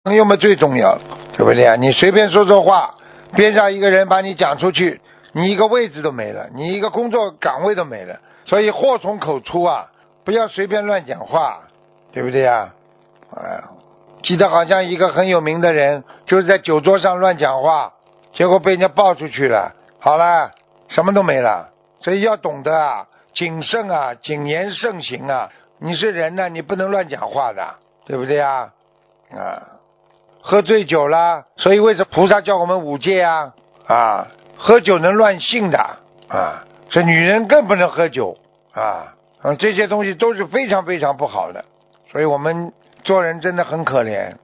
朋友们最重要，对不对啊？你随便说说话，边上一个人把你讲出去，你一个位置都没了，你一个工作岗位都没了。所以祸从口出啊，不要随便乱讲话，对不对啊？记得好像一个很有名的人，就是在酒桌上乱讲话，结果被人家爆出去了，好了，什么都没了。所以要懂得啊，谨慎啊，谨言慎行啊。你是人呢，你不能乱讲话的，对不对啊？喝醉酒了，所以为什么菩萨叫我们五戒啊？喝酒能乱性的这女人更不能喝酒这些东西都是非常非常不好的，所以我们做人真的很可怜